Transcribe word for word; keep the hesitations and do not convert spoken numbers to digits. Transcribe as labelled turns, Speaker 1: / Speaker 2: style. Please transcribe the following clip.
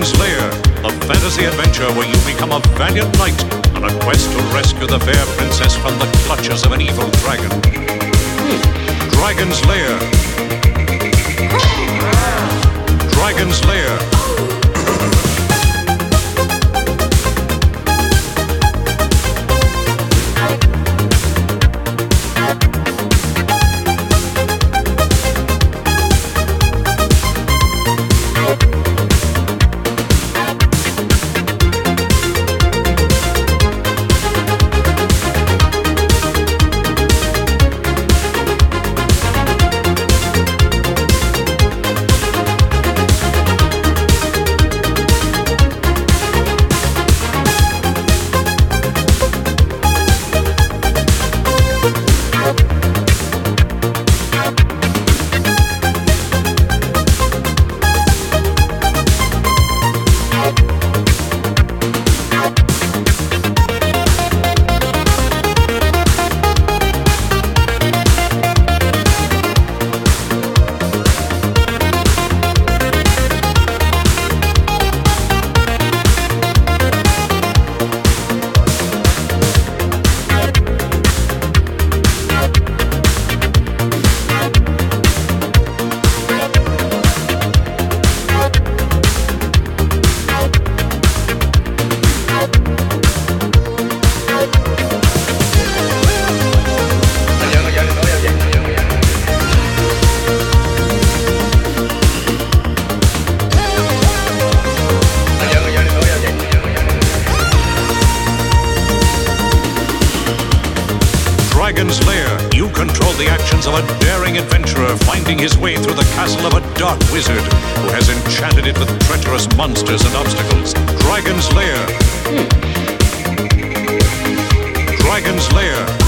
Speaker 1: Dragon's Lair, a fantasy adventure where you become a valiant knight on a quest to rescue the fair princess from the clutches of an evil dragon. Dragon's Lair. Dragon's Lair. Dragon's Lair. You control the actions of a daring adventurer finding his way through the castle of a dark wizard who has enchanted it with treacherous monsters and obstacles. Dragon's Lair. Dragon's Lair.